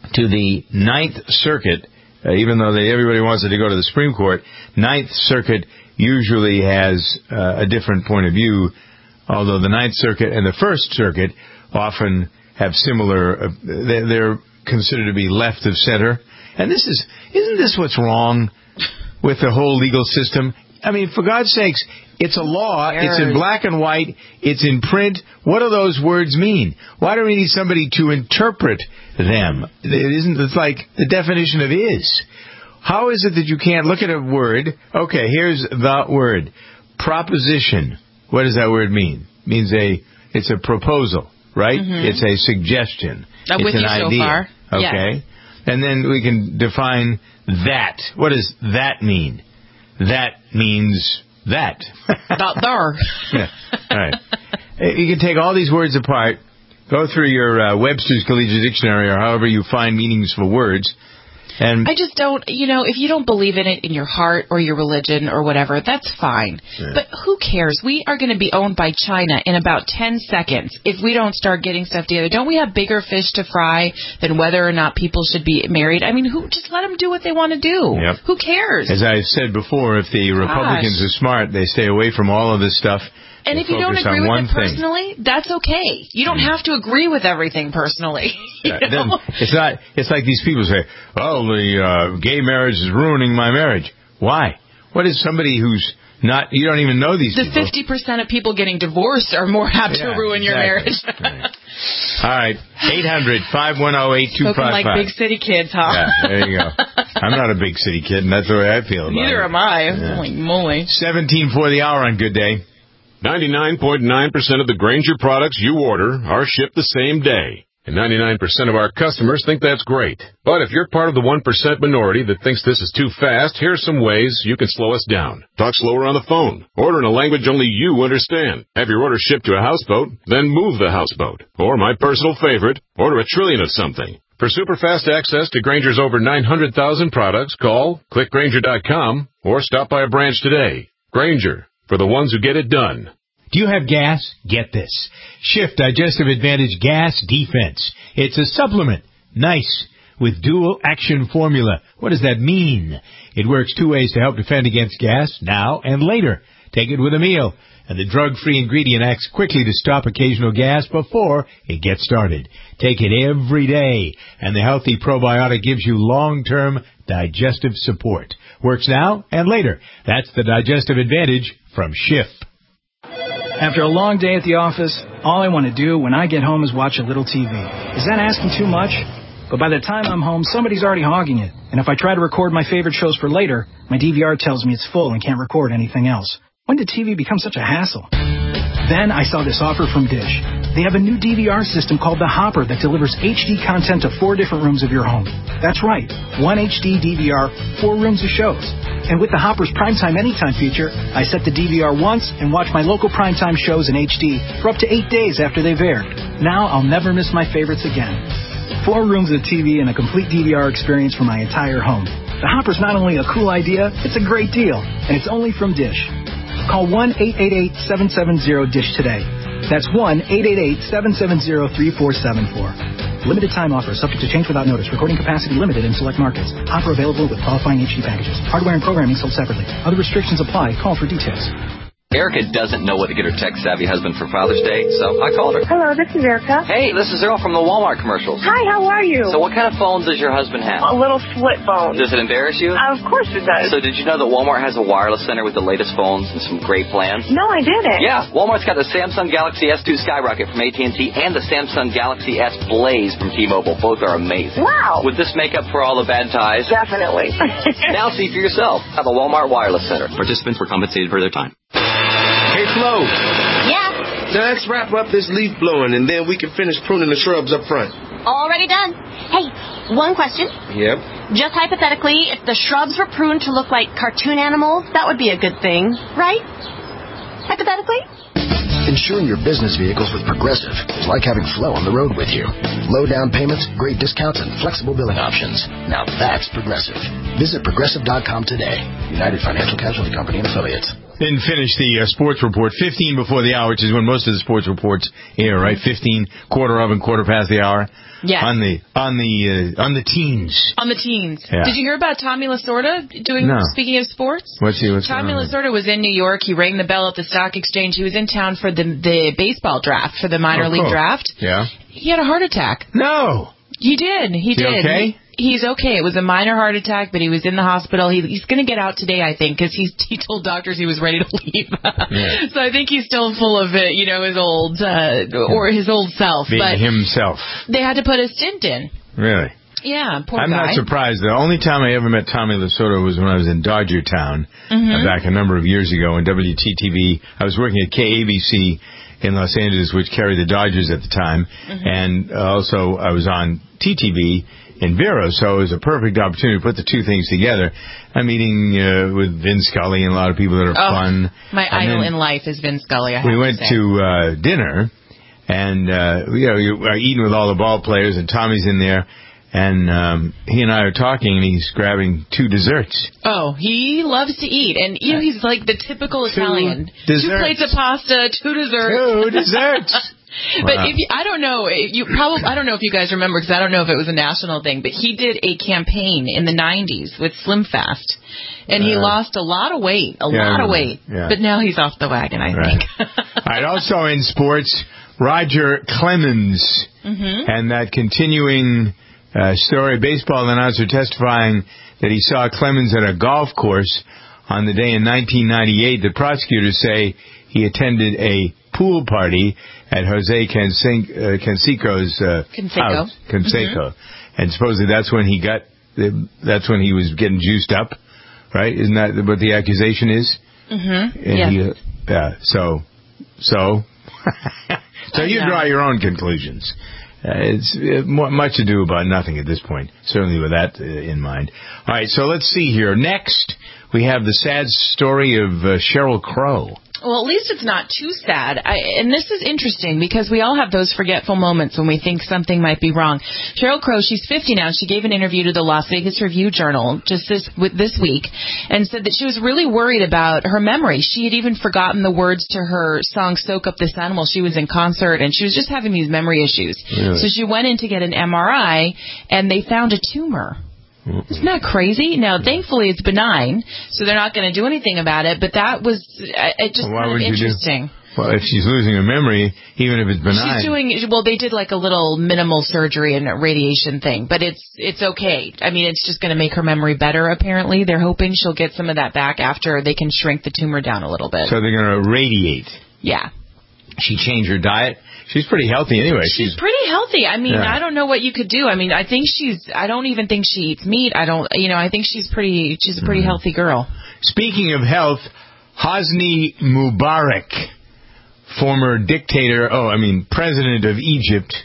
to the Ninth Circuit, uh, even though they, everybody wants it to go to the Supreme Court, Ninth Circuit usually has uh, a different point of view, although the Ninth Circuit and the First Circuit often have similar, uh, they're, they're considered to be left of center. And this is, isn't this what's wrong with the whole legal system? I mean, for God's sakes, it's a law, it's in black and white, it's in print. What do those words mean? Why do we need somebody to interpret them? It isn't, it's like the definition of is. How is it that you can't look at a word? Okay, here's the word. Proposition. What does that word mean? It means a, it's a proposal, right? Mm-hmm. It's a suggestion. I'm it's with an you idea. so far. Okay. Yeah. And then we can define that. What does that mean? That means that. Not there. Yeah. All right. You can take all these words apart, go through your uh, Webster's Collegiate Dictionary or however you find meanings for words. And I just don't, you know, if you don't believe in it in your heart or your religion or whatever, that's fine. Yeah. But who cares? We are going to be owned by China in about ten seconds if we don't start getting stuff together. Don't we have bigger fish to fry than whether or not people should be married? I mean, who just let them do what they want to do. Yep. Who cares? As I said before, if the Republicans Gosh. are smart, they stay away from all of this stuff. And if you don't agree with it personally, thing. that's okay. You don't have to agree with everything personally. Yeah, then it's not. It's like these people say, "Oh, the uh, gay marriage is ruining my marriage." Why? What is somebody who's not? You don't even know these the people. The fifty percent of people getting divorced are more apt yeah, to ruin exactly. your marriage. Right. All right, eight hundred, five one zero, eight two five five. Spoken like big city kids, huh? Yeah, there you go. I'm not a big city kid, and that's the way I feel about Neither it. am I. Yeah. Holy moly. seventeen for the hour on Good Day. ninety-nine point nine percent of the Grainger products you order are shipped the same day. And ninety-nine percent of our customers think that's great. But if you're part of the one percent minority that thinks this is too fast, here's some ways you can slow us down. Talk slower on the phone. Order in a language only you understand. Have your order shipped to a houseboat, then move the houseboat. Or my personal favorite, order a trillion of something. For super fast access to Grainger's over nine hundred thousand products, call, click Grainger dot com, or stop by a branch today. Grainger, for the ones who get it done. Do you have gas? Get this. Shift Digestive Advantage Gas Defense. It's a supplement. Nice. With dual action formula. What does that mean? It works two ways to help defend against gas, now and later. Take it with a meal. And the drug-free ingredient acts quickly to stop occasional gas before it gets started. Take it every day. And the healthy probiotic gives you long-term digestive support. Works now and later. That's the Digestive Advantage from Schiff. After a long day at the office, all I want to do when I get home is watch a little T V. Is that asking too much? But by the time I'm home, somebody's already hogging it. And if I try to record my favorite shows for later, my D V R tells me it's full and can't record anything else. When did T V become such a hassle? Then I saw this offer from Dish. They have a new D V R system called the Hopper that delivers H D content to four different rooms of your home. That's right, one H D D V R, four rooms of shows. And with the Hopper's Primetime Anytime feature, I set the D V R once and watch my local primetime shows in H D for up to eight days after they've aired. Now I'll never miss my favorites again. Four rooms of T V and a complete D V R experience for my entire home. The Hopper's not only a cool idea, it's a great deal. And it's only from Dish. Call one eight eight eight, seven seven zero, D I S H today. That's one eight eight eight, seven seven zero, three four seven four. Limited time offer, subject to change without notice. Recording capacity limited in select markets. Offer available with qualifying H D packages. Hardware and programming sold separately. Other restrictions apply. Call for details. Erica doesn't know what to get her tech-savvy husband for Father's Day, so I called her. Hello, this is Erica. Hey, this is Earl from the Walmart commercials. Hi, how are you? So what kind of phone does your husband have? A little flip phone. Does it embarrass you? Uh, of course it does. So did you know that Walmart has a wireless center with the latest phones and some great plans? No, I didn't. Yeah, Walmart's got the Samsung Galaxy S two Skyrocket from A T and T and the Samsung Galaxy S Blaze from T-Mobile. Both are amazing. Wow. Would this make up for all the bad ties? Definitely. Now see for yourself at the Walmart Wireless Center. Participants were compensated for their time. Hey, Flo. Yeah? Now let's wrap up this leaf blowing, and then we can finish pruning the shrubs up front. Already done. Hey, one question. Yep. Just hypothetically, if the shrubs were pruned to look like cartoon animals, that would be a good thing, right? Hypothetically? Insuring your business vehicles with Progressive is like having Flo on the road with you. Low down payments, great discounts, and flexible billing options. Now that's Progressive. Visit Progressive dot com today. United Financial Casualty Company and Affiliates. Didn't finish the uh, sports report. fifteen before the hour, which is when most of the sports reports air, right? fifteen, quarter of and quarter past the hour. Yes. On the on the uh, on the teens. On the teens. Yeah. Did you hear about Tommy Lasorda doing? No. Speaking of sports, What's he? What's Tommy going on? Lasorda was in New York. He rang the bell at the stock exchange. He was in town for the the baseball draft, for the minor Oh, league cool. draft. Yeah. He had a heart attack. No. He did. He Is he did. okay? He- he's okay. It was a minor heart attack, but he was in the hospital. He, he's going to get out today, I think, because he he told doctors he was ready to leave. Yeah. So I think he's still full of it, you know, his old uh, or his old self. Being but himself. they had to put a stint in. Really? Yeah, poor I'm guy. not surprised. The only time I ever met Tommy Lasorda was when I was in Dodger Town Mhm. uh, back a number of years ago in W T T V. I was working at K A B C in Los Angeles, which carried the Dodgers at the time, Mhm. and uh, also I was on T T V in Vero, so it was a perfect opportunity to put the two things together. I'm meeting uh, with Vin Scully and a lot of people that are Oh, fun. My And idol then in life is Vin Scully. I have we to went say. to uh, dinner, and uh, you know, we were eating with all the ball players, and Tommy's in there. And um, he and I are talking, and he's grabbing two desserts. Oh, he loves to eat, and you know he's like the typical Italian. desserts. Two plates of pasta, two desserts. Two desserts. But Wow. if you, I don't know, you probably I don't know if you guys remember because I don't know if it was a national thing, but he did a campaign in the nineties with Slim Fast, and he Uh, lost a lot of weight, a yeah, I lot of remember. weight. Yeah. But now he's off the wagon, I Right. think. All right. Also in sports, Roger Clemens Mhm. and that continuing uh, story. Baseball announcer testifying that he saw Clemens at a golf course on the day in nineteen ninety-eight. The prosecutors say he attended a pool party at Jose Canse- uh, Canseco's uh, Canseco. house. Canseco. Mhm. And supposedly that's when he got, the, that's when he was getting juiced up, right? Isn't that what the accusation is? Mhm. And Yeah. he, uh, yeah. So, so, so you know. draw your own conclusions. Uh, it's uh, mu- much ado about nothing at this point, certainly with that uh, in mind. All right, so let's see here. Next, we have the sad story of uh, Sheryl Crow. Well, at least it's not too sad. I, and this is interesting because we all have those forgetful moments when we think something might be wrong. Sheryl Crow, she's fifty now. She gave an interview to the Las Vegas Review-Journal just this with this week and said that she was really worried about her memory. She had even forgotten the words to her song Soak Up the Sun while she was in concert, and she was just having these memory issues. Really? So she went in to get an M R I, and they found a tumor. Isn't that crazy? Now, thankfully, it's benign, so they're not going to do anything about it. But that was uh, it just Why kind of would you do- interesting. Well, if she's losing her memory, even if it's benign. She's doing well. They did like a little minimal surgery and a radiation thing, but it's it's okay. I mean, it's just going to make her memory better. Apparently, they're hoping she'll get some of that back after they can shrink the tumor down a little bit. So they're going to radiate. Yeah. She changed her diet. She's pretty healthy anyway. She's pretty healthy. I mean, Yeah. I don't know what you could do. I mean, I think she's. I don't even think she eats meat. I don't. You know, I think she's pretty. She's a pretty Mm-hmm. healthy girl. Speaking of health, Hosni Mubarak, former dictator, oh, I mean, president of Egypt,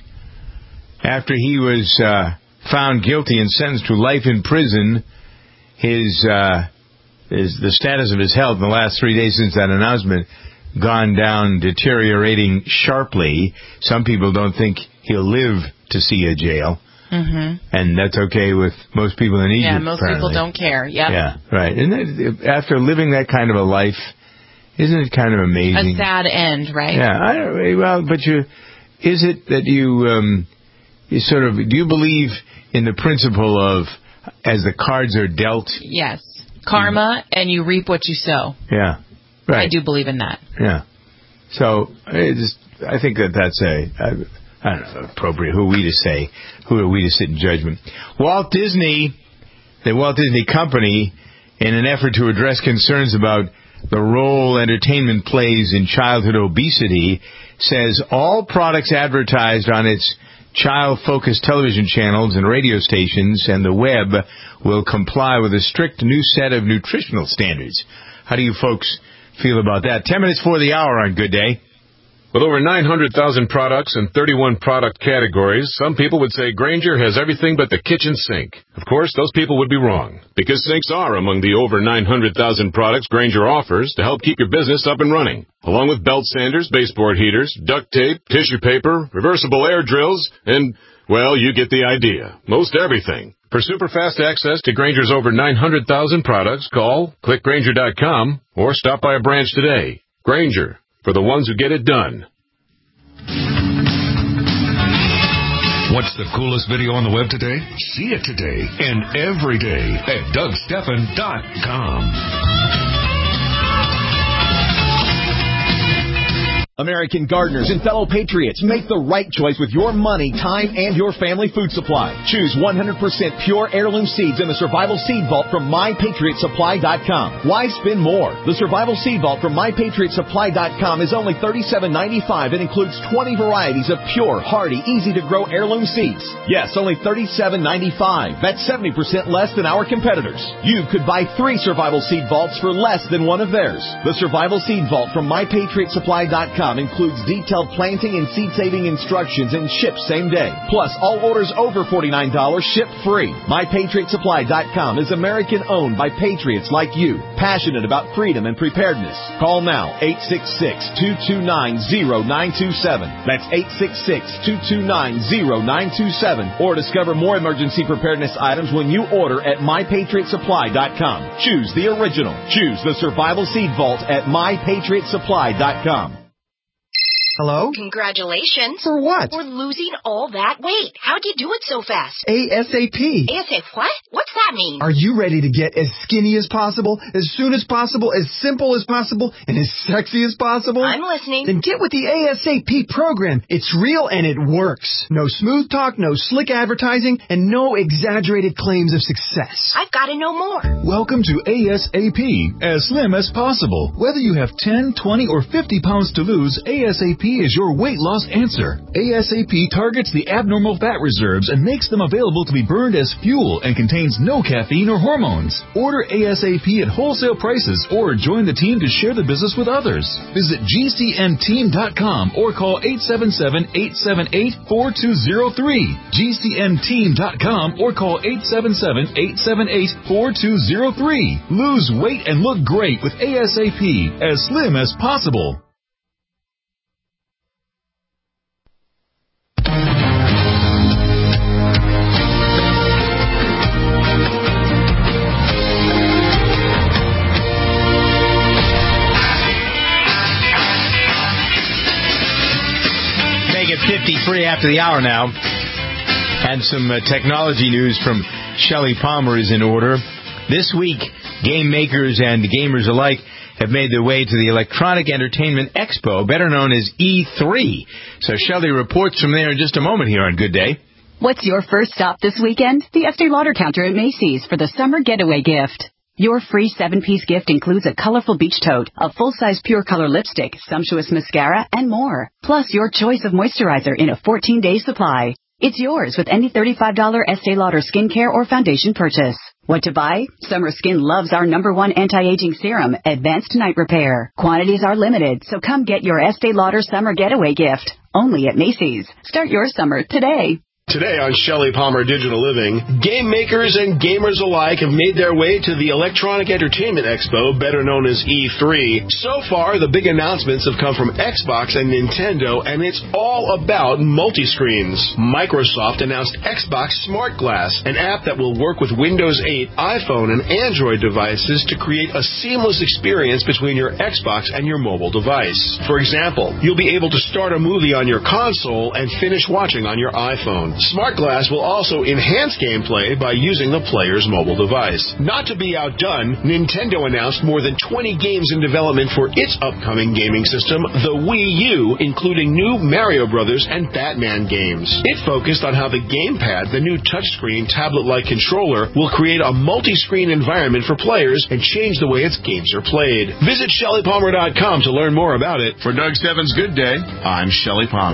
after he was uh, found guilty and sentenced to life in prison, his, uh, his the status of his health in the last three days since that announcement gone down, deteriorating sharply. Some people don't think he'll live to see a jail. Mm-hmm. And that's okay with most people in Egypt. Yeah, most apparently. people don't care. Yep. Yeah, right. And that, after living that kind of a life, isn't it kind of amazing? A sad end, right? Yeah. I don't, well, but you, is it that you, um, you sort of, do you believe in the principle of as the cards are dealt? Yes. Karma, and you reap what you sow. Yeah. Right. I do believe in that. Yeah. So I just, I think that that's a, I, I don't know, appropriate. Who are we to say? Who are we to sit in judgment? Walt Disney, the Walt Disney Company, in an effort to address concerns about the role entertainment plays in childhood obesity, says all products advertised on its child-focused television channels and radio stations and the web will comply with a strict new set of nutritional standards. How do you folks feel about that? Ten minutes for the hour on Good Day. With over nine hundred thousand products and thirty-one product categories, some people would say Grainger has everything but the kitchen sink. Of course, those people would be wrong, because sinks are among the over nine hundred thousand products Grainger offers to help keep your business up and running, along with belt sanders, baseboard heaters, duct tape, tissue paper, reversible air drills, and, well, you get the idea. Most everything. For super fast access to Grainger's over nine hundred thousand products, call click grainger dot com or stop by a branch today. Grainger, for the ones who get it done. What's the coolest video on the web today? See it today and every day at Doug Stephan dot com. American gardeners and fellow patriots, make the right choice with your money, time, and your family food supply. Choose one hundred percent pure heirloom seeds in the Survival Seed Vault from my patriot supply dot com. Why spend more? The Survival Seed Vault from my patriot supply dot com is only thirty-seven ninety-five and includes twenty varieties of pure, hardy, easy-to-grow heirloom seeds. Yes, only thirty-seven ninety-five. That's seventy percent less than our competitors. You could buy three Survival Seed Vaults for less than one of theirs. The Survival Seed Vault from my patriot supply dot com includes detailed planting and seed-saving instructions and ships same day. Plus, all orders over forty-nine dollars ship free. my patriot supply dot com is American-owned by patriots like you, passionate about freedom and preparedness. Call now, eight six six, two two nine, zero nine two seven. That's eight six six, two two nine, zero nine two seven. Or discover more emergency preparedness items when you order at my patriot supply dot com. Choose the original. Choose the Survival Seed Vault at my patriot supply dot com. Hello? Congratulations. For what? For losing all that weight. How'd you do it so fast? ASAP. ASAP what? What's that mean? Are you ready to get as skinny as possible, as soon as possible, as simple as possible, and as sexy as possible? I'm listening. Then get with the ASAP program. It's real and it works. No smooth talk, no slick advertising, and no exaggerated claims of success. I've got to know more. Welcome to ASAP, as slim as possible. Whether you have ten, twenty, or fifty pounds to lose, ASAP is your weight loss answer. ASAP targets the abnormal fat reserves and makes them available to be burned as fuel and contains no caffeine or hormones. Order ASAP at wholesale prices or join the team to share the business with others. Visit G C N team dot com or call eight seven seven, eight seven eight, four two zero three. G C N team dot com or call eight seven seven, eight seven eight, four two zero three. Lose weight and look great with ASAP, as slim as possible. fifty-three after the hour now. And some uh, technology news from Shelley Palmer is in order. This week, game makers and gamers alike have made their way to the Electronic Entertainment Expo, better known as E three. So Shelley reports from there in just a moment here on Good Day. What's your first stop this weekend? The Estee Lauder counter at Macy's for the summer getaway gift. Your free seven-piece gift includes a colorful beach tote, a full-size Pure Color lipstick, sumptuous mascara, and more. Plus your choice of moisturizer in a fourteen-day supply. It's yours with any thirty-five dollars Estee Lauder skincare or foundation purchase. What to buy? Summer Skin loves our number one anti-aging serum, Advanced Night Repair. Quantities are limited, so come get your Estee Lauder summer getaway gift. Only at Macy's. Start your summer today. Today on Shelley Palmer Digital Living, game makers and gamers alike have made their way to the Electronic Entertainment Expo, better known as E three. So far, the big announcements have come from Xbox and Nintendo, and it's all about multi-screens. Microsoft announced Xbox Smart Glass, an app that will work with Windows eight, iPhone, and Android devices to create a seamless experience between your Xbox and your mobile device. For example, you'll be able to start a movie on your console and finish watching on your iPhone. Smart Glass will also enhance gameplay by using the player's mobile device. Not to be outdone, Nintendo announced more than twenty games in development for its upcoming gaming system, the Wii U, including new Mario Brothers and Batman games. It focused on how the gamepad, the new touchscreen tablet-like controller, will create a multi-screen environment for players and change the way its games are played. Visit Shelley Palmer dot com to learn more about it. For Doug Stephan's Good Day, I'm Shelley Palmer.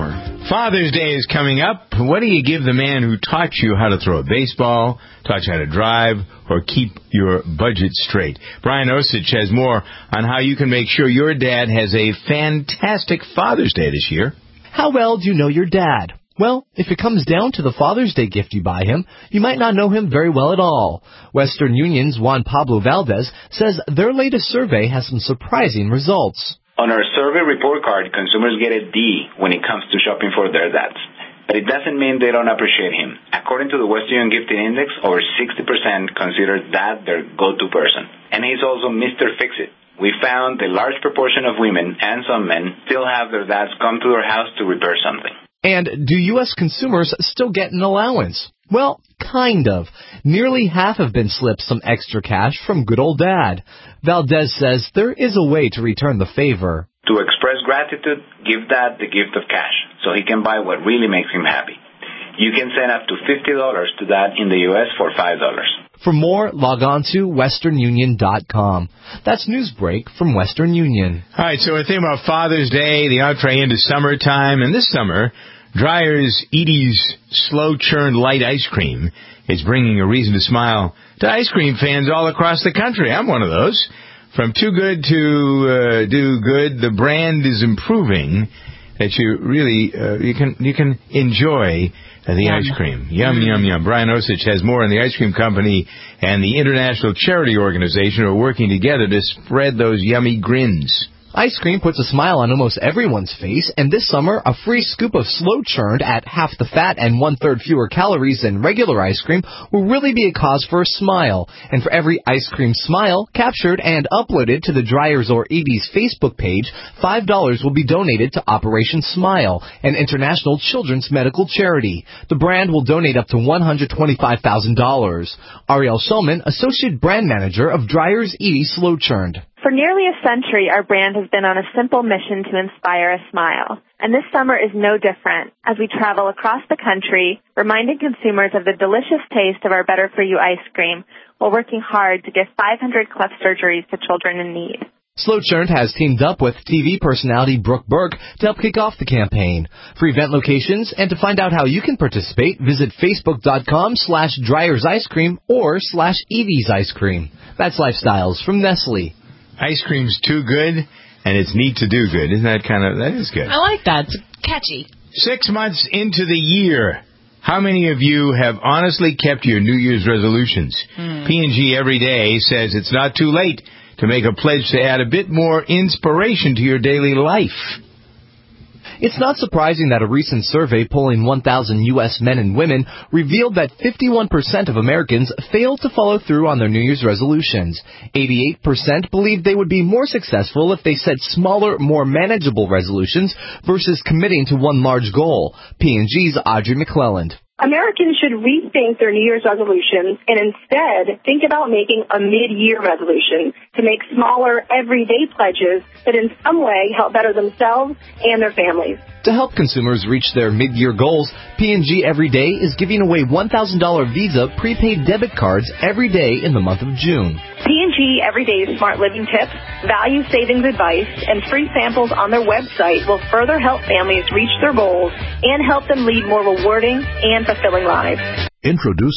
Father's Day is coming up. What do you give the man who taught you how to throw a baseball, taught you how to drive, or keep your budget straight? Brian Osich has more on how you can make sure your dad has a fantastic Father's Day this year. How well do you know your dad? Well, if it comes down to the Father's Day gift you buy him, you might not know him very well at all. Western Union's Juan Pablo Valdez says their latest survey has some surprising results. On our survey report card, consumers get a D when it comes to shopping for their dads. But it doesn't mean they don't appreciate him. According to the Western Union Gifting Index, over sixty percent consider dad their go-to person. And he's also Mister Fix-It. We found a large proportion of women and some men still have their dads come to their house to repair something. And do U S consumers still get an allowance? Well, kind of. Nearly half have been slipped some extra cash from good old dad. Valdez says there is a way to return the favor. To express gratitude, give dad the gift of cash so he can buy what really makes him happy. You can send up to fifty dollars to dad in the U S for five dollars. For more, log on to western union dot com. That's Newsbreak from Western Union. All right, so we're thinking about Father's Day, the entree into summertime, and this summer, Dreyer's Edie's slow-churned light ice cream is bringing a reason to smile to ice cream fans all across the country. I'm one of those. From too good to uh, do good, the brand is improving that you really uh, you can you can enjoy uh, the yum. ice cream. Yum, yum, yum. Brian Osich has more on the ice cream company and the International Charity Organization who are working together to spread those yummy grins. Ice cream puts a smile on almost everyone's face, and this summer, a free scoop of slow-churned at half the fat and one-third fewer calories than regular ice cream will really be a cause for a smile. And for every ice cream smile captured and uploaded to the Dreyer's or Edie's Facebook page, five dollars will be donated to Operation Smile, an international children's medical charity. The brand will donate up to one hundred twenty-five thousand dollars. Ariel Shulman, Associate Brand Manager of Dreyer's Edie Slow-Churned. For nearly a century, our brand has been on a simple mission to inspire a smile. And this summer is no different as we travel across the country, reminding consumers of the delicious taste of our Better For You ice cream while working hard to give five hundred cleft surgeries to children in need. Slow-Churned has teamed up with T V personality Brooke Burke to help kick off the campaign. For event locations and to find out how you can participate, visit facebook.com slash Dreyer's Ice Cream or slash Evie's Ice Cream. That's Lifestyles from Nestle. Ice cream's too good, and it's neat to do good. Isn't that kind of, that is good. I like that. It's catchy. Six months into the year, how many of you have honestly kept your New Year's resolutions? Mm. P and G Every Day says it's not too late to make a pledge to add a bit more inspiration to your daily life. It's not surprising that a recent survey polling one thousand U S men and women revealed that fifty-one percent of Americans failed to follow through on their New Year's resolutions. eighty-eight percent believed they would be more successful if they set smaller, more manageable resolutions versus committing to one large goal. P and G's Audrey McClelland. Americans should rethink their New Year's resolutions and instead think about making a mid-year resolution to make smaller, everyday pledges that in some way help better themselves and their families. To help consumers reach their mid-year goals, P and G Every Day is giving away one thousand dollars Visa prepaid debit cards every day in the month of June. P and G Every Day's smart living tips, value savings advice, and free samples on their website will further help families reach their goals and help them lead more rewarding and fulfilling lives. Introduce